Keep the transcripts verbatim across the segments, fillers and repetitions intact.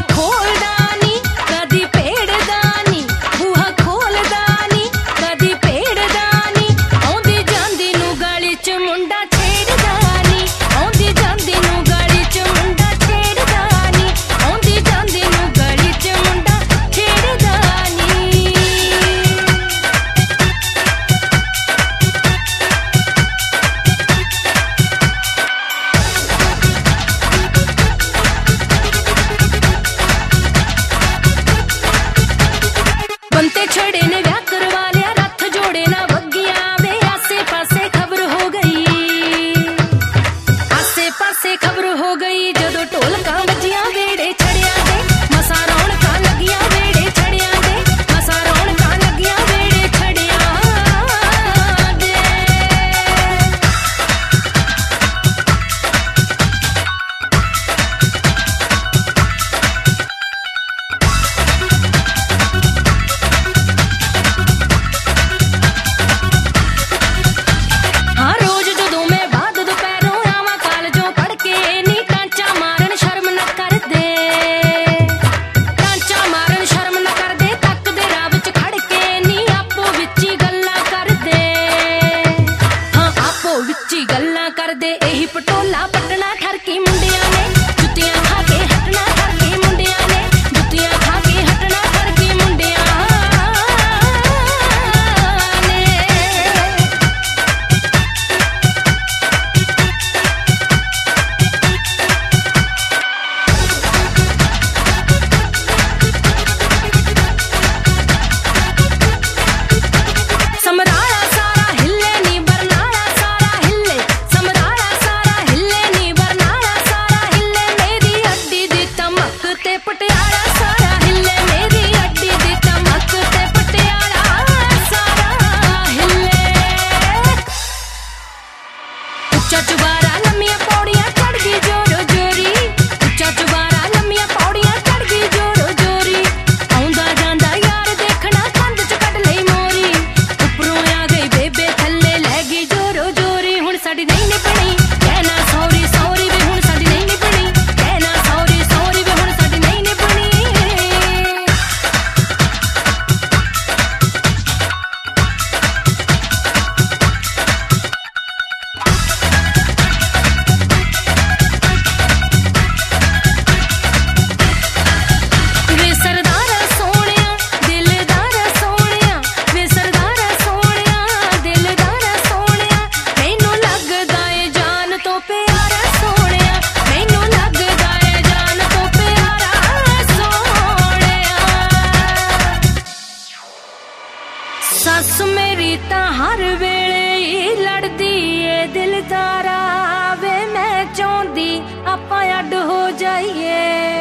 सस मेरी ता हर वेले ही लड़दी ए दिलदारा वे मैं चाहती आपां अड हो जाइए।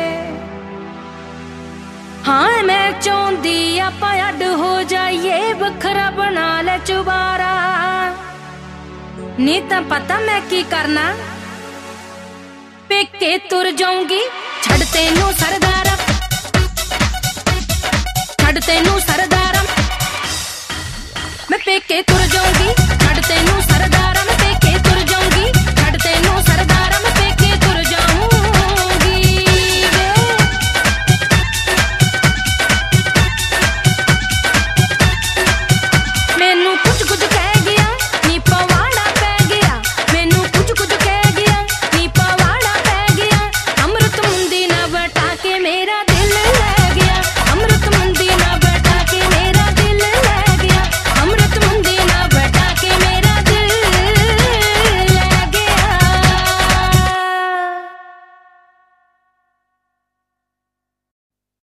हाँ मैं चाहती आपां अड हो जाइए बखरा बना ले चुबारा। नहीं ता पता मैं की करना पेके तुर जाऊंगी छड़ तेनू सरदारा छड़ तेनू सरदारा मैं पेके तुर जाऊंगी।